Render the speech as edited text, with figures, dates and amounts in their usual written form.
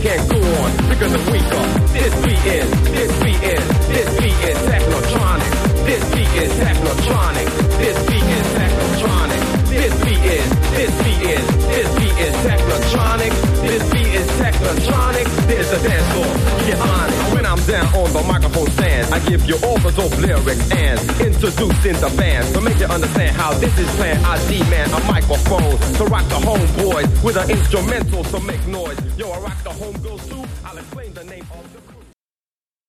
can't go on because I'm weaker. This beat is technotronic. This beat is technotronic. This beat is technotronic. This beat is technotronic. This beat is technotronic. There's a dance floor. Get on it. When I'm down on the microphone stand, I give you all the dope lyrics and introducing the band. To make you understand how this is planned, I demand a microphone to rock the homeboys with an instrumental to make noise. Yo, I rock the homegirls too. I'll explain the name.